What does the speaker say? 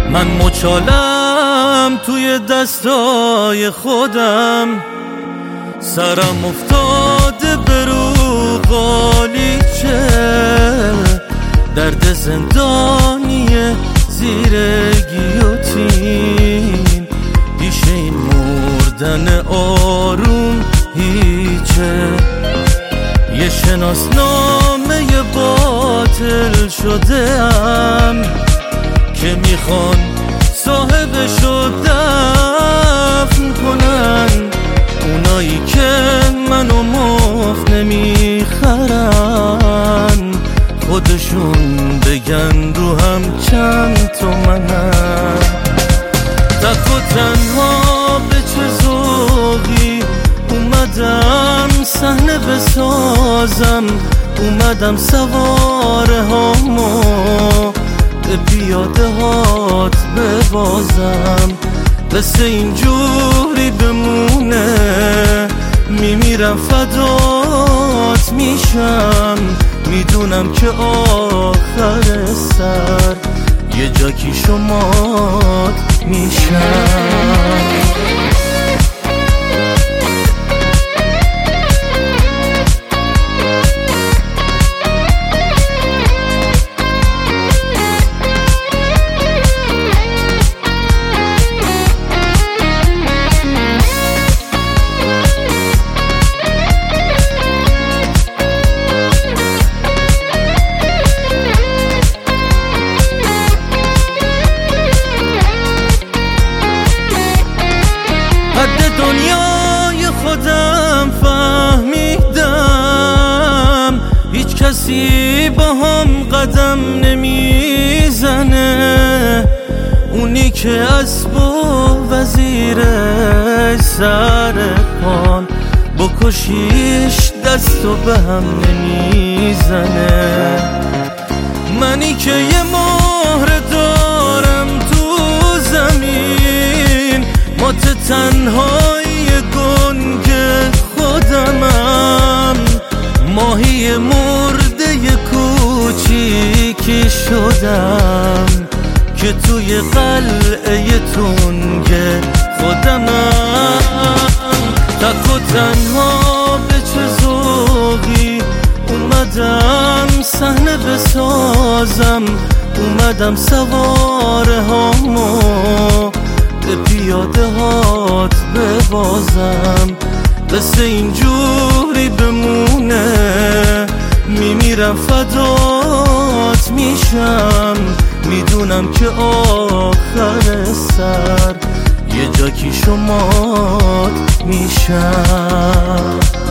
من مچالم توی دستای خودم، سرم افتاده به رو قالیچه، درد زندانیه زیر گیوتین، پیش این مردن آروم هیچه. یه شناسنامه باطل شده‌ام که میخوان صاحبشو دفن کنن، اونایی که منو مفت نمیخرن، خودشون بگن رو هم چند تومنن. تک و تنها به چه ذوقی اومدم صحنه بسازم، اومدم سواره هامو به پیاده هات ببازم، قصه اینجوری بمونه میمیرم فدات میشم، میدونم که آخر سر یه جاکی شمات میشم. دنیای خودم فهمیدم، هیچ کسی با هم قدم نمیزنه، اونی که اسب و وزیرش سر پان بکشیش دستو به هم نمیزنه. منی که یه مهر دارم تو زمین، مات تنهای گنگ خودمم، ماهی مرده کوچیکی شدم که توی قلعه تنگ خودمم. تک و تنها به چه ذوقی اومدم صحنه بسازم، اومدم سواره هامو به پیاده هات ببازم، قصه اینجوری بمونه میمیرم فدات میشم، میدونم که آخر سر یه جاکی شمات میشم.